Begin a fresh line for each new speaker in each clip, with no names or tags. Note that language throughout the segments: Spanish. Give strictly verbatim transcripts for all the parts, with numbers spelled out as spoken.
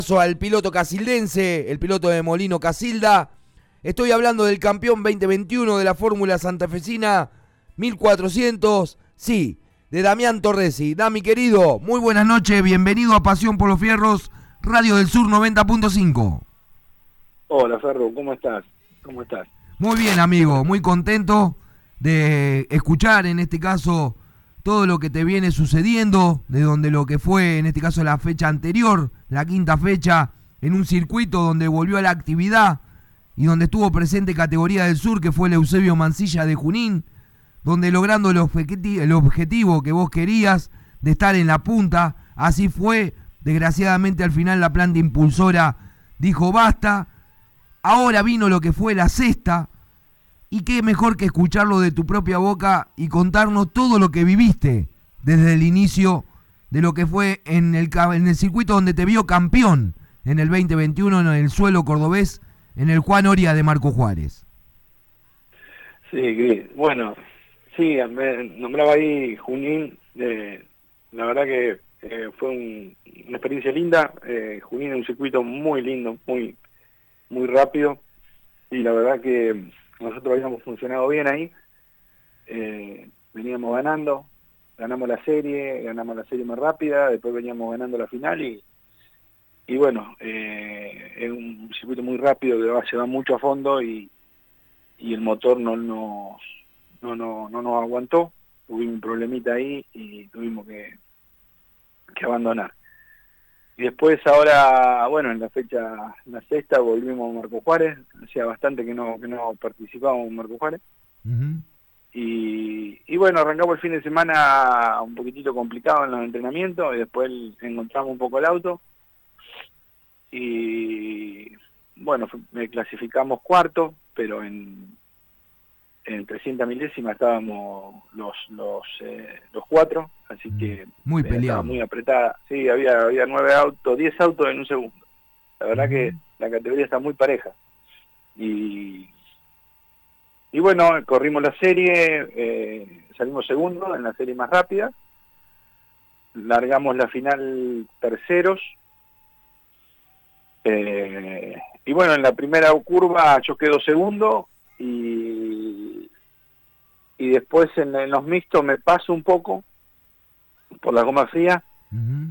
Al piloto casildense, el piloto de Molino Casilda. Estoy hablando del campeón veinte veintiuno de la Fórmula Santafesina mil cuatrocientos, sí, de Damián Torresi. Dami, querido, muy buenas noches, bienvenido a Pasión por los Fierros, Radio del Sur noventa punto cinco.
Hola, Ferro, ¿cómo estás? ¿Cómo estás?
Muy bien, amigo, muy contento de escuchar en este caso todo lo que te viene sucediendo, de donde lo que fue en este caso la fecha anterior, la quinta fecha, en un circuito donde volvió a la actividad y donde estuvo presente Categoría del Sur, que fue el Eusebio Mancilla de Junín, donde logrando el, objeti- el objetivo que vos querías de estar en la punta, así fue. Desgraciadamente al final la planta impulsora dijo basta. Ahora vino lo que fue la sexta, y qué mejor que escucharlo de tu propia boca y contarnos todo lo que viviste desde el inicio de lo que fue en el, en el circuito donde te vio campeón en el veinte veintiuno en el suelo cordobés, en el Juan Oria de Marco Juárez.
Sí, bueno, sí, me nombraba ahí Junín, eh, la verdad que eh, fue un, una experiencia linda. eh, Junín es un circuito muy lindo, muy, muy rápido, y la verdad que nosotros habíamos funcionado bien ahí. eh, veníamos ganando, ganamos la serie, ganamos la serie más rápida, después veníamos ganando la final y, y bueno, eh, es un circuito muy rápido que va, se va mucho a fondo y, y el motor no nos, no, no, no nos aguantó, tuvimos un problemita ahí y tuvimos que, que abandonar. Y después ahora, bueno, en la fecha, en la sexta volvimos a Marco Juárez, hacía bastante que no, que no participábamos en Marco Juárez.
Uh-huh.
Y, y bueno, arrancamos el fin de semana un poquitito complicado en los entrenamientos y después encontramos un poco el auto y bueno, me clasificamos cuarto, pero en, en trescientas milésimas estábamos los los eh, los cuatro, así que
muy
estaba
peleado,
muy apretada. Sí, había había nueve autos, diez autos en un segundo. La verdad
uh-huh.
que la categoría está muy pareja. Y Y bueno, corrimos la serie, eh, salimos segundo en la serie más rápida, largamos la final terceros, eh, y bueno, en la primera curva yo quedo segundo, y, y después en, en los mixtos me paso un poco por la goma fría,
Uh-huh.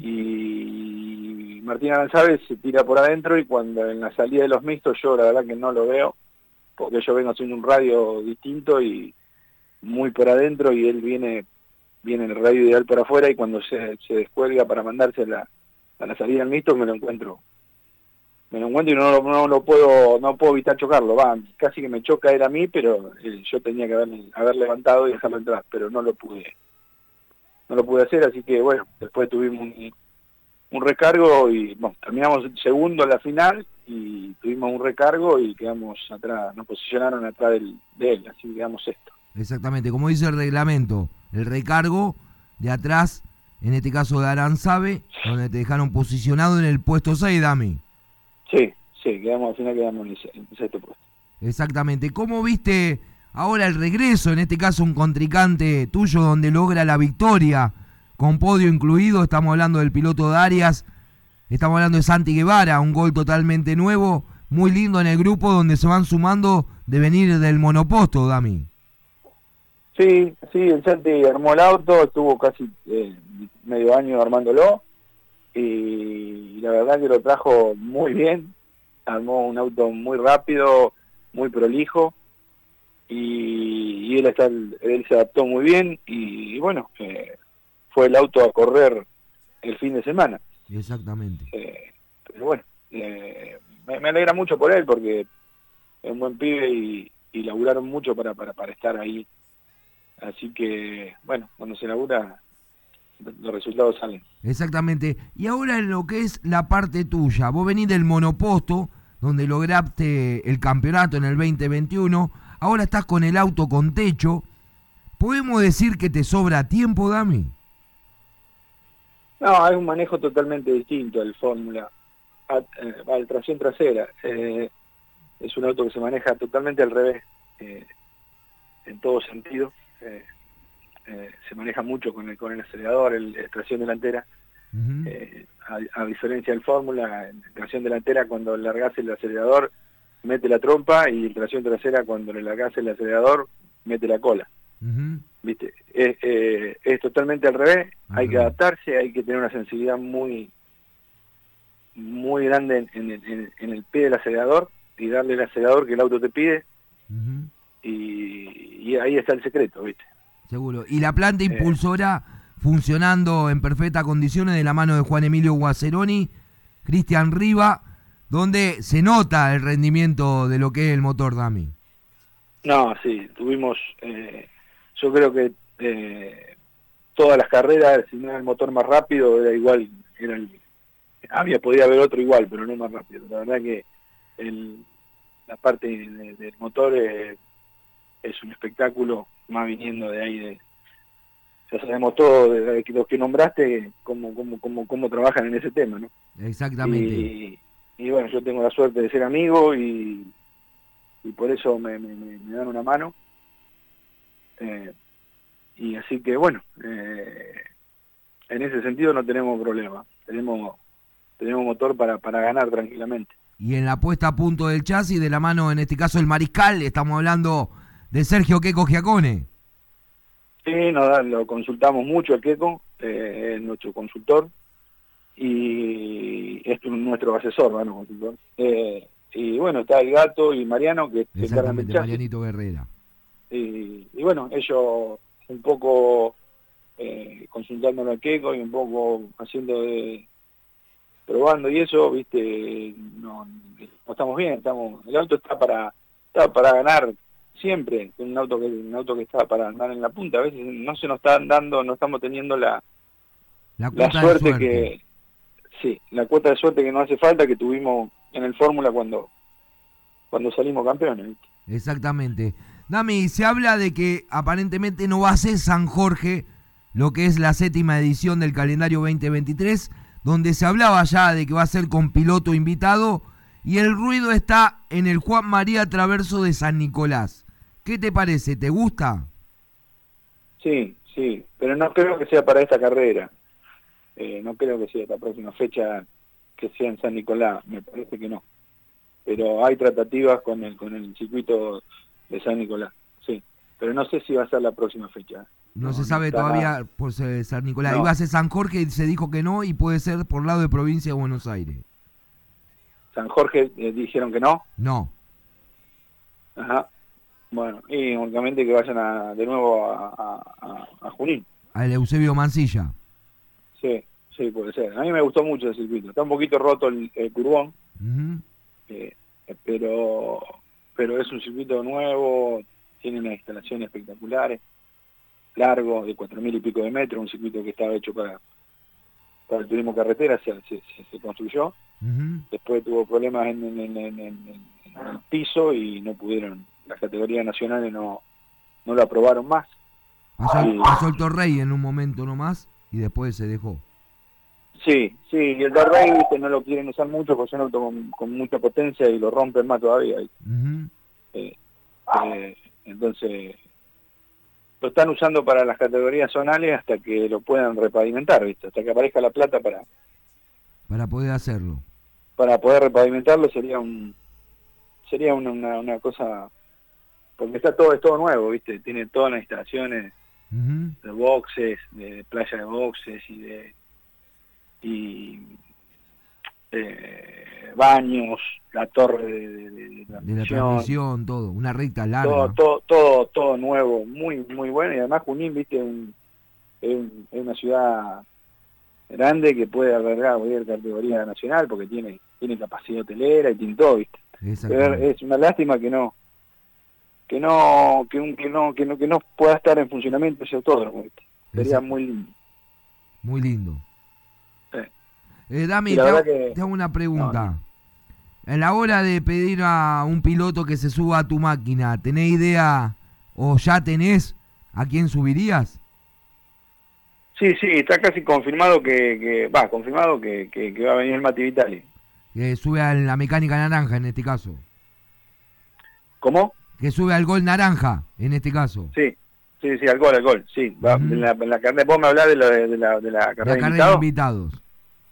y Martín Aranzabe se tira por adentro, y cuando en la salida de los mixtos yo la verdad que no lo veo, porque yo vengo haciendo un radio distinto y muy por adentro, y él viene viene en el radio ideal por afuera, y cuando se, se descuelga para mandarse a la, a la salida del mixto me lo encuentro me lo encuentro y no, lo- no lo puedo no puedo evitar chocarlo. Va, casi que me choca él a mí, pero eh, yo tenía que haber, haber levantado y dejarlo entrar, pero no lo pude no lo pude hacer, así que bueno, después tuvimos un, un recargo y bueno, terminamos segundo en la final y tuvimos un recargo y quedamos atrás, nos posicionaron atrás del, de él, así que quedamos sexto.
Exactamente, como dice el reglamento, el recargo de atrás, en este caso de Aranzabe, donde te dejaron posicionado en el puesto seis, Dami.
Sí, sí, quedamos al final, quedamos en el, en el sexto puesto.
Exactamente. ¿Cómo viste ahora el regreso, en este caso un contrincante tuyo donde logra la victoria, con podio incluido? Estamos hablando del piloto de Arias, estamos hablando de Santi Guevara, un gol totalmente nuevo, muy lindo en el grupo donde se van sumando de venir del monoposto, Dami.
Sí, sí, el Santi armó el auto, estuvo casi eh, medio año armándolo y la verdad que lo trajo muy bien, armó un auto muy rápido, muy prolijo y, y él, está, él se adaptó muy bien y, y bueno, eh, fue el auto a correr el fin de semana.
Exactamente.
Eh, pero bueno, eh, me, me alegra mucho por él porque es un buen pibe y, y laburaron mucho para, para, para estar ahí. Así que, bueno, cuando se labura, los resultados salen.
Exactamente. Y ahora en lo que es la parte tuya, vos venís del monoposto, donde lograste el campeonato en el veinte veintiuno, ahora estás con el auto con techo. ¿Podemos decir que te sobra tiempo, Dami?
No, es un manejo totalmente distinto al Fórmula, a, a, a tracción trasera. Eh, es un auto que se maneja totalmente al revés, eh, en todo sentido. Eh, eh, se maneja mucho con el, con el acelerador, el, el tracción delantera.
Uh-huh.
Eh, a, a diferencia del Fórmula, en tracción delantera cuando largás el acelerador mete la trompa, y en tracción trasera cuando le largás el acelerador mete la cola.
Uh-huh.
¿Viste? Es, eh, es totalmente al revés,
Al
hay que
revés.
adaptarse, hay que tener una sensibilidad muy muy grande en, en, el- en, en el pie del acelerador y darle el acelerador que el auto te pide,
Uh-huh.
y, y ahí está el secreto, ¿viste?
Seguro. Y la planta
Eh,
impulsora funcionando en perfectas condiciones de la mano de Juan Emilio Guaceroni, Cristian Riva, donde se nota el rendimiento de lo que es el motor, Dami.
no, sí, tuvimos, eh, yo creo que eh, todas las carreras, si no era el motor más rápido, era igual, era el, había, podía haber otro igual, pero no más rápido. La verdad que el, la parte de- del motor eh, es un espectáculo, más viniendo de ahí, de, ya sabemos todo, de, de los que nombraste, cómo, cómo, cómo, cómo trabajan en ese tema, ¿no?
Exactamente.
Y, y bueno, yo tengo la suerte de ser amigo, y, y por eso me, me, me- me dan una mano. Eh, y así que bueno, eh, en ese sentido no tenemos problema. Tenemos tenemos motor para, para ganar tranquilamente.
Y en la puesta a punto del chasis, de la mano, en este caso, el Mariscal, estamos hablando de Sergio Queco Giacone.
Sí, nos da- lo consultamos mucho a Keco, eh, es nuestro consultor, y es nuestro asesor, bueno, consultor. Eh, y bueno, está el Gato y Mariano, que se encargan del
Exactamente,
chasis.
Marianito Guerrera.
Y, y bueno, ellos un poco eh, consultándolo a Keco y un poco haciendo de probando y eso, viste, no, no estamos bien, estamos, el auto está para, está para ganar siempre, un auto que, un auto que está para andar en la punta, a veces no se nos están dando, no estamos teniendo la,
La
la
cuota
suerte,
de suerte.
que, sí, la cuota de suerte que nos hace falta, que tuvimos en el Fórmula cuando, cuando salimos campeones, ¿viste?
Exactamente. Dami, se habla de que aparentemente no va a ser San Jorge lo que es la séptima edición del calendario veinte veintitrés, donde se hablaba ya de que va a ser con piloto invitado, y el ruido está en el Juan María Traverso de San Nicolás. ¿Qué te parece? ¿Te gusta?
Sí, sí, pero no creo que sea para esta carrera, eh, no creo que sea esta próxima fecha que sea en San Nicolás, me parece que no. Pero hay tratativas con el con el circuito de San Nicolás, sí, pero no sé si va a ser la próxima fecha.
No,
No,
se
no
sabe
está
todavía
nada.
por ser San Nicolás.
No.
Iba a ser San Jorge y se dijo que no, y puede ser por lado de provincia de Buenos Aires.
San Jorge eh, dijeron que no,
No.
ajá. Bueno, y únicamente que vayan a, de nuevo a, a, a- a Junín.
Al Eusebio Mancilla.
Sí, sí, puede ser. A mí me gustó mucho el circuito. Está un poquito roto el, el curbón,
Ujú.
eh, pero pero es un circuito nuevo, tiene unas instalaciones espectaculares, largo, de cuatro mil y pico de metros, un circuito que estaba hecho para, para el turismo carretera, se, se, se- se construyó.
Ujú.
Después tuvo problemas en, en- en- en- en- en el piso y no pudieron, las categorías nacionales no, no lo aprobaron más.
Pasó,
Sí.
pasó el Torrey en un momento nomás y después se dejó.
Sí, sí, y el Torrey, viste, no lo quieren usar mucho porque es un auto con, con mucha potencia y lo rompen más todavía. ¿Viste?
Ujú.
Eh, eh, entonces, lo están usando para las categorías zonales hasta que lo puedan repavimentar, ¿viste? Hasta que aparezca la plata para,
Para poder hacerlo.
para poder repavimentarlo sería un sería una, una, una cosa, porque está todo, es todo nuevo, ¿viste? Tiene todas las instalaciones
Ujú.
de boxes, de playa de boxes y de y eh, baños, la torre de, de, de- de
De la
transmisión,
transmisión, todo. Una recta larga.
todo, todo, todo, todo nuevo, muy, muy bueno, y además Junín, viste, un- es, un- es una ciudad grande que puede albergar cualquier categoría nacional porque tiene, tiene capacidad hotelera y tiene todo, viste. Pero
Exactamente.
es una lástima que no, que no, que, un- que no, que no, que no pueda estar en funcionamiento ese autódromo, ¿viste? Sería
Exacto.
muy lindo.
Muy lindo.
Sí.
Eh, Dami,
Y
te
la
hago,
verdad que-
te hago una pregunta.
No,
En la hora de pedir a un piloto que se suba a tu máquina, ¿tenés idea o ya tenés a quién subirías?
Sí, sí, está casi confirmado que, que va, confirmado que, que, que va a venir el Mati Vitali.
Que sube a la mecánica naranja en este caso.
¿Cómo?
Que sube al gol naranja en este caso.
Sí, sí, sí, al gol, al gol, sí. Va,
Ujú.
en la, en la carrera, vos me hablás de la, de, la, de la
La
carrera de
carrera de
invitados.
invitados.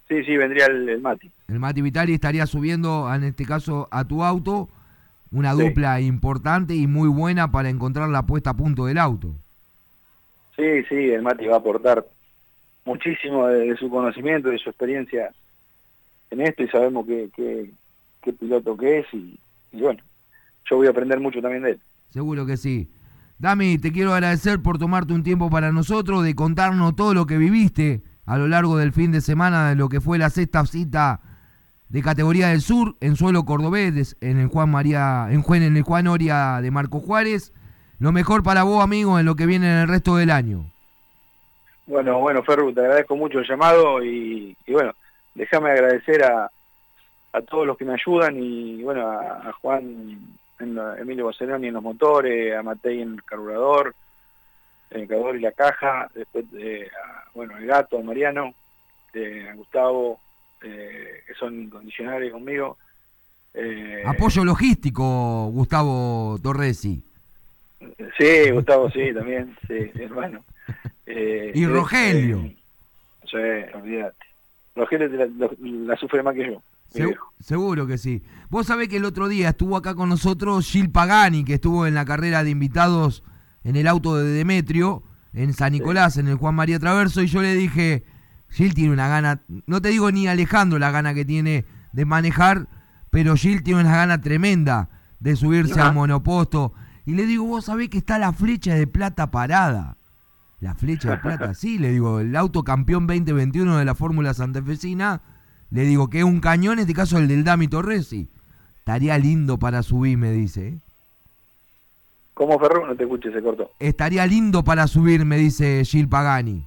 sí, sí, vendría el, el Mati.
El Mati Vitali estaría subiendo, en este caso, a tu auto, una
Sí.
dupla importante y muy buena para encontrar la puesta a punto del auto.
Sí, sí, el Mati va a aportar muchísimo de, de su conocimiento, de su experiencia en esto, y sabemos que, que, qué piloto que es, y, y bueno, yo voy a aprender mucho también de él.
Seguro que sí. Dami, te quiero agradecer por tomarte un tiempo para nosotros, de contarnos todo lo que viviste a lo largo del fin de semana de lo que fue la sexta cita de categoría del sur en suelo cordobés, en el Juan María, en Juan, en el Juan Oria de Marco Juárez. Lo mejor para vos, amigo, en lo que viene en el resto del año.
Bueno, bueno, Ferru, te agradezco mucho el llamado, y, y bueno, déjame agradecer a, a todos los que me ayudan, y bueno, a, a Juan, en la, Emilio Boceloni en los motores, a Matei en el carburador, en el carburador y la caja, después eh, a, bueno, el gato, a Mariano, eh, a Gustavo, eh, que son incondicionales conmigo. Eh,
Apoyo logístico, Gustavo Torresi.
sí, Gustavo, sí, también, sí, hermano. Eh,
Y
eh,
Rogelio.
Eh, sí, olvídate. Rogelio la, la, la sufre más que yo.
Se, seguro que sí. Vos sabés que el otro día estuvo acá con nosotros Gil Pagani, que estuvo en la carrera de invitados en el auto de Demetrio, en San Nicolás, sí, en el Juan María Traverso, y yo le dije, Gil tiene una gana, no te digo ni Alejandro la gana que tiene de manejar, pero Gil tiene una gana tremenda de subirse
Ajá.
a monoposto. Y le digo, vos sabés que está la flecha de plata parada. La flecha de plata, sí, le digo, el auto campeón veinte veintiuno de la Fórmula Santafesina, le digo que es un cañón, en este caso el del Dami Torresi. Estaría lindo para subir, me dice. ¿eh?
¿Cómo, Ferro? No te escuché, se cortó.
Estaría lindo para subir, me dice Gil Pagani.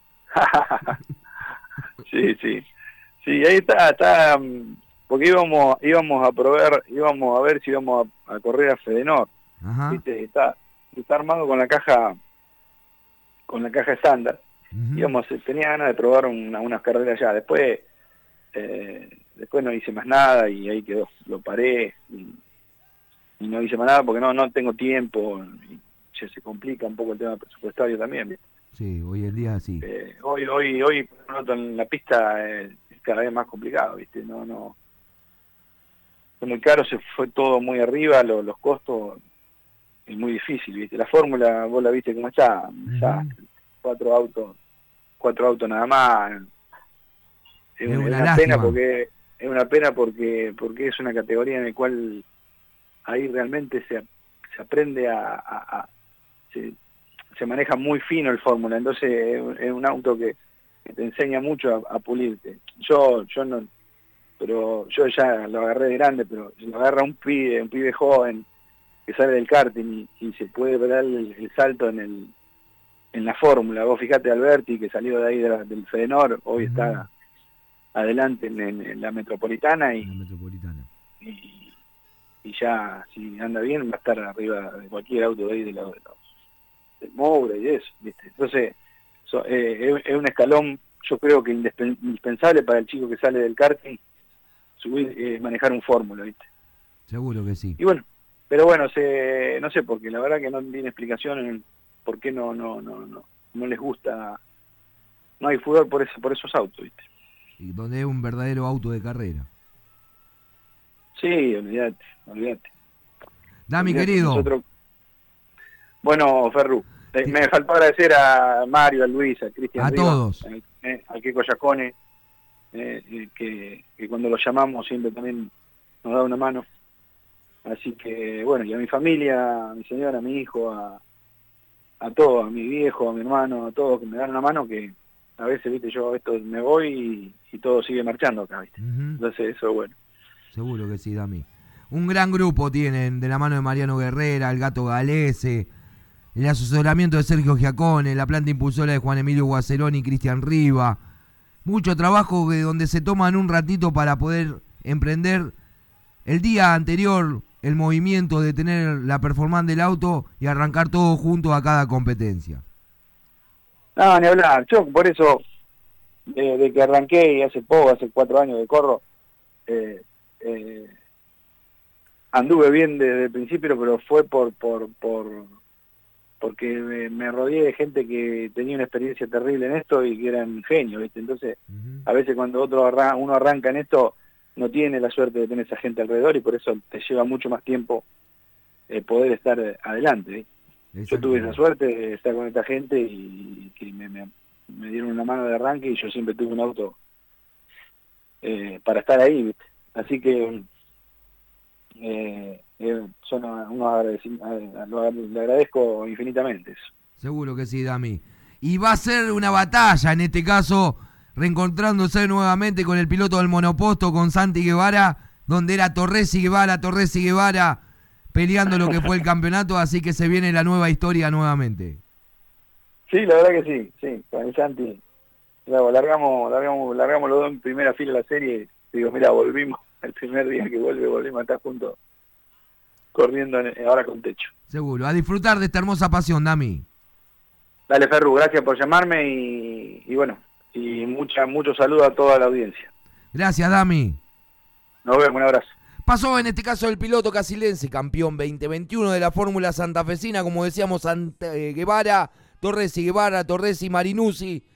sí, sí. Sí, ahí está, está, porque íbamos íbamos a probar, íbamos a ver si íbamos a, a correr a Fedenor.
Ajá.
¿Viste? Está, está armado con la caja, con la caja estándar. Uh-huh. Íbamos, tenía ganas de probar una, unas carreras allá. Después, eh, después no hice más nada y ahí quedó. Lo paré y, y no hice más nada porque no, no tengo tiempo y ya se complica un poco el tema presupuestario también. ¿viste?
Sí, hoy en día sí.
Eh, hoy, hoy, hoy, en la pista eh, es cada vez más complicado, ¿viste? No, no. Fue muy caro, se fue todo muy arriba, lo, los costos, es muy difícil, ¿viste? La fórmula, vos la viste cómo está, uh-huh. ya, cuatro autos, cuatro autos nada más. Es, es una, una pena porque es una pena porque porque es una categoría en la cual ahí realmente se, se aprende a, a, a se, se maneja muy fino el fórmula, entonces es, es un auto que, que te enseña mucho a, a pulirte. Yo yo no, pero yo ya lo agarré de grande, pero lo agarra un pibe, un pibe joven que sale del karting y, y se puede ver el, el salto en el en la fórmula. Vos fijate Alberti, que salió de ahí de la, del Fedenor, hoy uh-huh. está adelante en, en, en la Metropolitana y,
la Metropolitana.
Y, y ya, si anda bien, va a estar arriba de cualquier auto de ahí de la, de los, del Moura y eso, ¿viste? Entonces, so, eh, es, es un escalón, yo creo que indispensable para el chico que sale del karting, subir, eh, manejar un fórmula, ¿viste?
Seguro que sí.
Y bueno, pero bueno, se, no sé, porque la verdad que no tiene explicación en por qué no, no, no, no, no les gusta, no hay fútbol por eso, por esos autos, ¿viste?
Y donde es un verdadero auto de carrera.
Sí, olvídate, olvídate.
Dami, olvídate, querido.
Nosotros... Bueno, Ferru, eh, me faltó agradecer a Mario, a Luis, a Cristian
A
Riva,
todos.
Al, eh, al Kiko Yacone, eh, que, que cuando lo llamamos siempre también nos da una mano. Así que, bueno, y a mi familia, a mi señora, a mi hijo, a, a todos, a mi viejo, a mi hermano, a todos que me dan una mano, que a veces, viste, yo esto me voy y, y todo sigue marchando acá, viste. Uh-huh. Entonces eso es bueno.
Seguro que sí, Dami. Un gran grupo tienen, de la mano de Mariano Guerrera, el Gato Galese, el asesoramiento de Sergio Giacone, la planta impulsora de Juan Emilio Guacerón y Cristian Riva. Mucho trabajo que donde se toman un ratito para poder emprender el día anterior el movimiento de tener la performance del auto y arrancar todo junto a cada competencia.
No, ni hablar. Yo por eso, eh, de que arranqué y hace poco, hace cuatro años que corro, eh, eh, anduve bien desde el principio, pero fue por por por porque me, me rodeé de gente que tenía una experiencia terrible en esto y que eran genios, ¿viste? Entonces, uh-huh. a veces cuando otro arran uno arranca en esto, no tiene la suerte de tener esa gente alrededor y por eso te lleva mucho más tiempo eh, poder estar adelante, ¿viste? Yo tuve esa suerte de estar con esta gente y que me, me, me dieron una mano de arranque y yo siempre tuve un auto eh, para estar ahí, ¿viste? Así que eh, eh, son unos le agradezco infinitamente eso.
Seguro que sí, Dami. Y va a ser una batalla en este caso, reencontrándose nuevamente con el piloto del monoposto, con Santi Guevara, donde era Torres y Guevara, Torres y Guevara, peleando lo que fue el campeonato, así que se viene la nueva historia nuevamente.
Sí, la verdad que sí, sí, con el Santi. Claro, largamos, largamos, largamos los dos en primera fila de la serie y digo, mira, volvimos, el primer día que vuelve, volvimos a estar juntos, corriendo en, ahora con techo.
Seguro, a disfrutar de esta hermosa pasión, Dami.
Dale, Ferru, gracias por llamarme y, y bueno, y mucha, mucho saludo a toda la audiencia.
Gracias, Dami.
Nos vemos, un abrazo.
Pasó en este caso el piloto casilense, campeón veinte veintiuno de la Fórmula Santafesina, como decíamos, ante Guevara, Torres y Guevara, Torres y Marinuzzi.